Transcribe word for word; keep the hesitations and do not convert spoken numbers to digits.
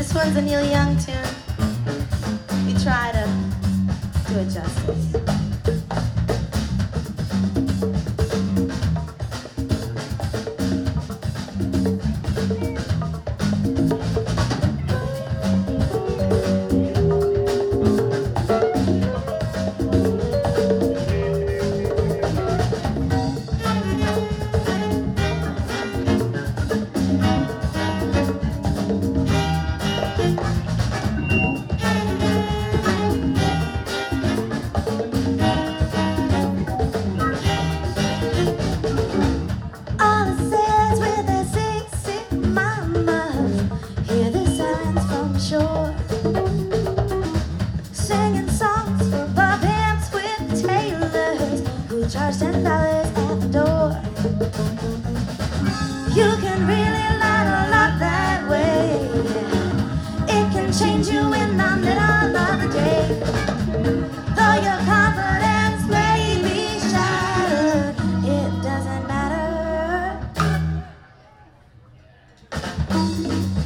This one's a Neil Young tune. We try to do it justice. Singing songs for pimps with tailors who charge ten dollars at the door. You can really learn a lot that way. It can change you in the middle of the day. Though your confidence may be shattered, it doesn't matter.